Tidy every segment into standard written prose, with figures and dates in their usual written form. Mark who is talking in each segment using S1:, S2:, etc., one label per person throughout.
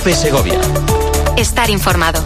S1: COPE Segovia.
S2: Estar informado.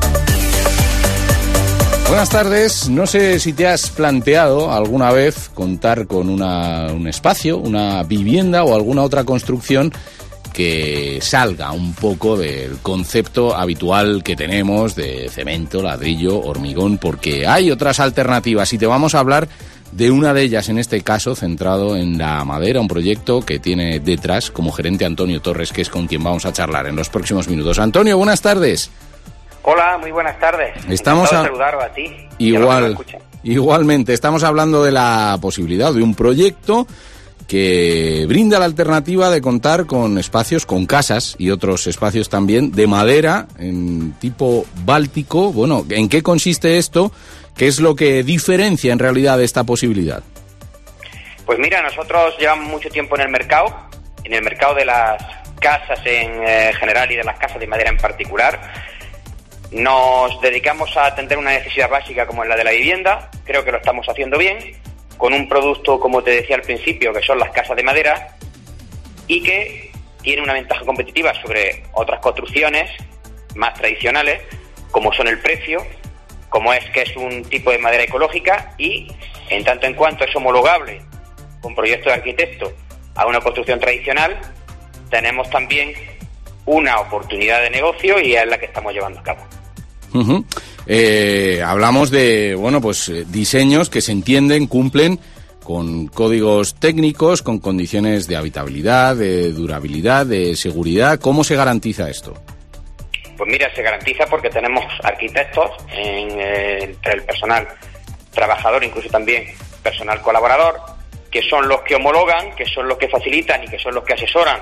S3: Buenas tardes. No sé si te has planteado alguna vez contar con un espacio, una vivienda o alguna otra construcción que salga un poco del concepto habitual que tenemos de cemento, ladrillo, hormigón, porque hay otras alternativas y te vamos a hablar de una de ellas, en este caso centrado en la madera, un proyecto que tiene detrás como gerente Antonio Torres, que es con quien vamos a charlar en los próximos minutos. Antonio, buenas tardes.
S4: Hola, muy buenas tardes.
S3: Estamos
S4: a saludar a ti.
S3: Igualmente, estamos hablando de la posibilidad de un proyecto que brinda la alternativa de contar con espacios, con casas y otros espacios también de madera en tipo báltico. Bueno, ¿en qué consiste esto? ¿Qué es lo que diferencia en realidad de esta posibilidad?
S4: Pues mira, nosotros llevamos mucho tiempo en el mercado de las casas en general y de las casas de madera en particular. Nos dedicamos a atender una necesidad básica como es la de la vivienda. Creo que lo estamos haciendo bien, con un producto, como te decía al principio, que son las casas de madera y que tiene una ventaja competitiva sobre otras construcciones más tradicionales, como son el precio, como es que es un tipo de madera ecológica y, en tanto en cuanto es homologable con proyecto de arquitecto a una construcción tradicional, tenemos también una oportunidad de negocio y es la que estamos llevando a cabo.
S3: Uh-huh. Hablamos de, diseños que se entienden, cumplen con códigos técnicos, con condiciones de habitabilidad, de durabilidad, de seguridad. ¿Cómo se garantiza esto?
S4: Pues mira, se garantiza porque tenemos arquitectos entre el personal trabajador, incluso también personal colaborador, que son los que homologan, que son los que facilitan y que son los que asesoran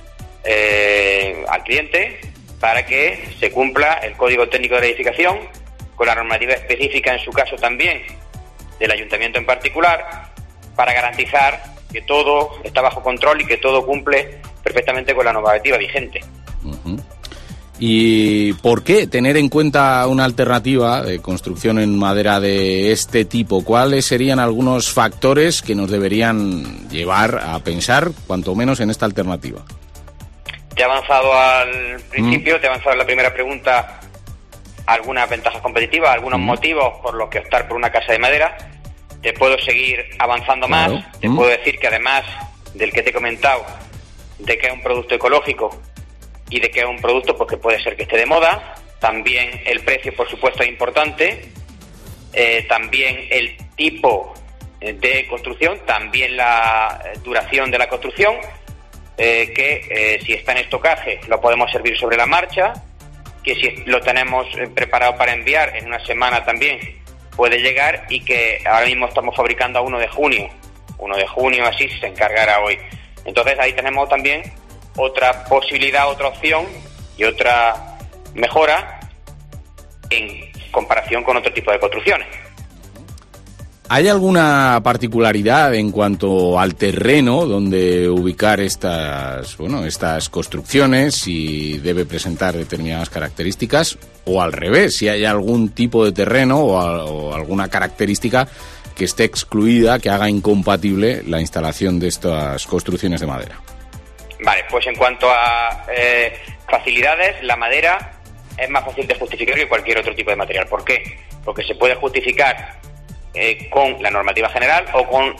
S4: al cliente para que se cumpla el código técnico de la edificación, con la normativa específica, en su caso también, del ayuntamiento en particular, para garantizar que todo está bajo control y que todo cumple perfectamente con la normativa vigente.
S3: Uh-huh. ¿Y por qué tener en cuenta una alternativa de construcción en madera de este tipo? ¿Cuáles serían algunos factores que nos deberían llevar a pensar, cuanto menos, en esta alternativa?
S4: Te he avanzado al principio, te he avanzado en la primera pregunta algunas ventajas competitivas, algunos motivos por los que optar por una casa de madera. Te puedo seguir avanzando más. Te puedo decir que además del que te he comentado, de que es un producto ecológico y de que es un producto porque puede ser que esté de moda, también el precio, por supuesto, es importante, también el tipo de construcción, también la duración de la construcción, que si está en estocaje lo podemos servir sobre la marcha, que si lo tenemos preparado para enviar en una semana también puede llegar, y que ahora mismo estamos fabricando a 1 de junio así se encargará hoy. Entonces ahí tenemos también otra posibilidad, otra opción y otra mejora en comparación con otro tipo de construcciones.
S3: ¿Hay alguna particularidad en cuanto al terreno donde ubicar estas construcciones, si debe presentar determinadas características, o al revés, si hay algún tipo de terreno o alguna característica que esté excluida, que haga incompatible la instalación de estas construcciones de madera?
S4: Vale, pues en cuanto a facilidades, la madera es más fácil de justificar que cualquier otro tipo de material. ¿Por qué? Porque se puede justificar con la normativa general o con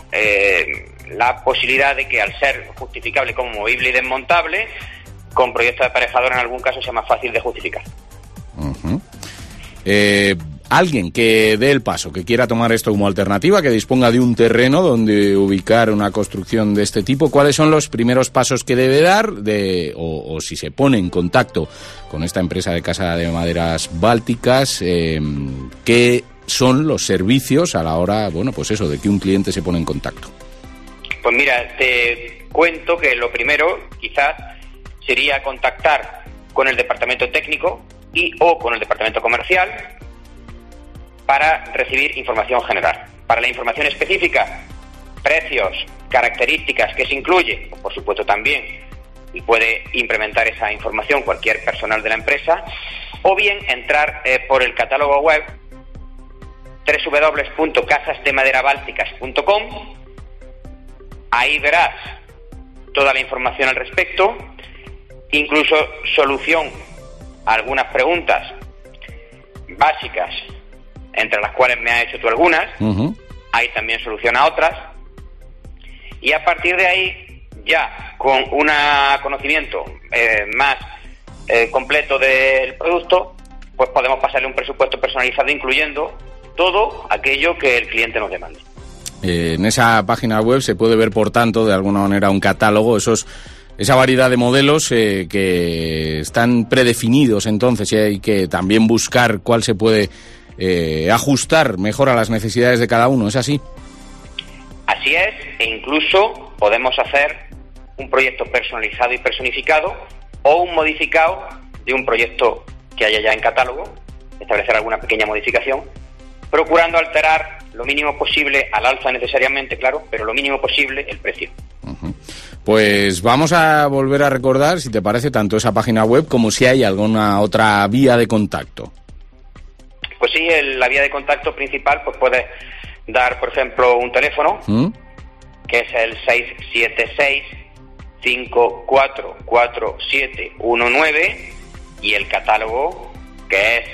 S4: la posibilidad de que, al ser justificable como movible y desmontable, con proyecto de aparejador en algún caso sea más fácil de justificar.
S3: Uh-huh. Alguien que dé el paso, que quiera tomar esto como alternativa, que disponga de un terreno donde ubicar una construcción de este tipo, ¿cuáles son los primeros pasos que debe dar o si se pone en contacto con esta empresa de casa de maderas bálticas? ¿Qué son los servicios a la hora, de que un cliente se pone en contacto?
S4: Pues mira, te cuento que lo primero quizás sería contactar con el departamento técnico o con el departamento comercial para recibir información general. Para la información específica, precios, características, que se incluye, por supuesto también, y puede implementar esa información cualquier personal de la empresa, o bien entrar por el catálogo web www.casasdemaderabalticas.com. Ahí verás toda la información al respecto, incluso solución algunas preguntas básicas, entre las cuales me has hecho tú algunas. Hay también solución a otras. Y a partir de ahí, ya con un conocimiento más completo del producto, pues podemos pasarle un presupuesto personalizado incluyendo todo aquello que el cliente nos demande. En
S3: esa página web se puede ver, por tanto, de alguna manera un catálogo, esa variedad de modelos que están predefinidos, entonces, y hay que también buscar cuál se puede ajustar mejor a las necesidades de cada uno. ¿Es así?
S4: Así es, e incluso podemos hacer un proyecto personalizado y personificado o un modificado de un proyecto que haya ya en catálogo, establecer alguna pequeña modificación, procurando alterar lo mínimo posible, al alza necesariamente, claro, pero lo mínimo posible el precio.
S3: Pues vamos a volver a recordar, si te parece, tanto esa página web como si hay alguna otra vía de contacto.
S4: Pues sí, la vía de contacto principal, pues puedes dar, por ejemplo, un teléfono, que es el 676-544719, y el catálogo, que es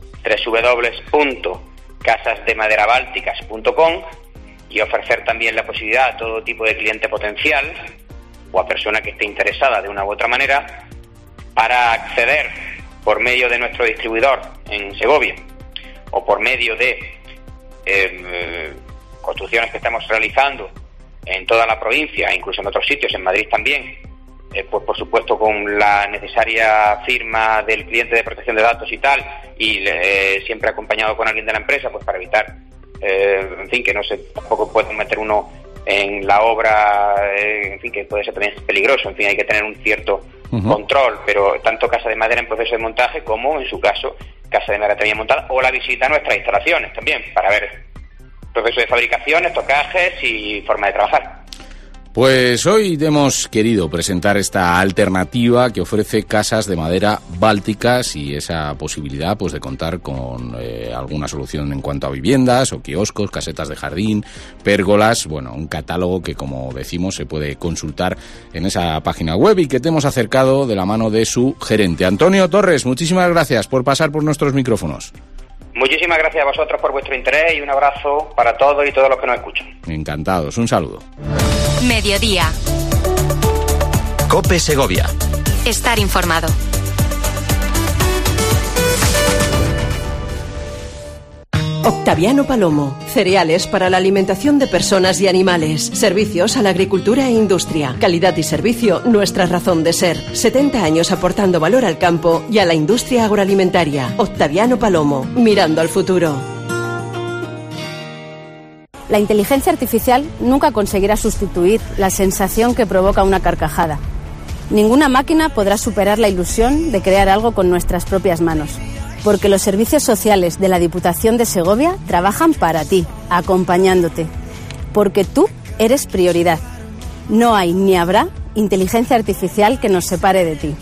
S4: www.casasdemaderabalticas.com, y ofrecer también la posibilidad a todo tipo de cliente potencial o a persona que esté interesada de una u otra manera para acceder por medio de nuestro distribuidor en Segovia o por medio de construcciones que estamos realizando en toda la provincia, incluso en otros sitios, en Madrid también, pues por supuesto con la necesaria firma del cliente de protección de datos y tal, y siempre acompañado con alguien de la empresa, pues para evitar, en fin, que no se tampoco puede meter uno en la obra, en fin, que puede ser también peligroso, en fin, hay que tener un cierto control, pero tanto Casa de Madera en proceso de montaje como, en su caso, Casa de Madera también montada, o la visita a nuestras instalaciones también, para ver proceso de fabricación, estocajes y forma de trabajar.
S3: Pues hoy hemos querido presentar esta alternativa que ofrece Casas de Madera Bálticas y esa posibilidad, pues, de contar con alguna solución en cuanto a viviendas o kioscos, casetas de jardín, pérgolas, bueno, un catálogo que, como decimos, se puede consultar en esa página web y que te hemos acercado de la mano de su gerente. Antonio Torres, muchísimas gracias por pasar por nuestros micrófonos.
S4: Muchísimas gracias a vosotros por vuestro interés y un abrazo para todos y todos los que nos escuchan.
S3: Encantados, un saludo.
S2: Mediodía.
S1: COPE Segovia.
S2: Estar informado.
S5: Octaviano Palomo. Cereales para la alimentación de personas y animales. Servicios a la agricultura e industria. Calidad y servicio, nuestra razón de ser. 70 años aportando valor al campo y a la industria agroalimentaria. Octaviano Palomo. Mirando al futuro.
S6: La inteligencia artificial nunca conseguirá sustituir la sensación que provoca una carcajada. Ninguna máquina podrá superar la ilusión de crear algo con nuestras propias manos. Porque los servicios sociales de la Diputación de Segovia trabajan para ti, acompañándote. Porque tú eres prioridad. No hay ni habrá inteligencia artificial que nos separe de ti.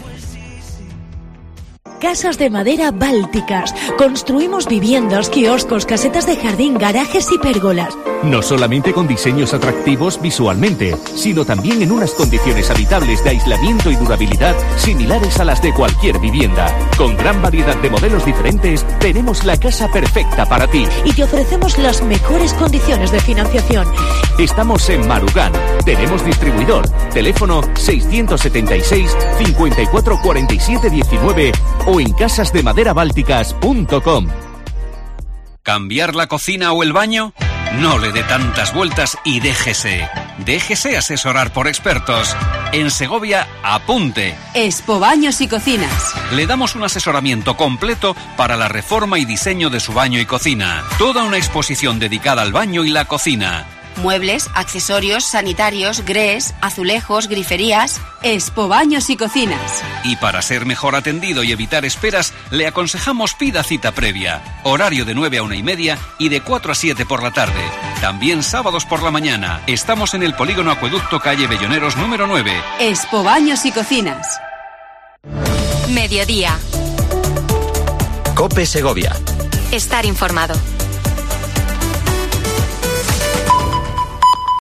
S7: Casas de Madera Bálticas. Construimos viviendas, kioscos, casetas de jardín, garajes y pérgolas.
S8: No solamente con diseños atractivos visualmente, sino también en unas condiciones habitables de aislamiento y durabilidad similares a las de cualquier vivienda. Con gran variedad de modelos diferentes, tenemos la casa perfecta para ti.
S7: Y te ofrecemos las mejores condiciones de financiación.
S8: Estamos en Marugán. Tenemos distribuidor. Teléfono 676 54 47 19 o en casasdemaderabalticas.com.
S9: ¿Cambiar la cocina o el baño? No le dé tantas vueltas y déjese asesorar por expertos. En Segovia, apunte.
S10: Expo Baños y Cocinas.
S9: Le damos un asesoramiento completo para la reforma y diseño de su baño y cocina. Toda una exposición dedicada al baño y la cocina.
S10: Muebles, accesorios, sanitarios, grés, azulejos, griferías. Expo Baños y Cocinas.
S9: Y para ser mejor atendido y evitar esperas, le aconsejamos pida cita previa. Horario de 9 a 1:30 y de 4 a 7 por la tarde. También sábados por la mañana. Estamos en el Polígono Acueducto, calle Belloneros, número 9.
S10: Expo Baños y Cocinas.
S2: Mediodía.
S1: COPE Segovia.
S2: Estar informado.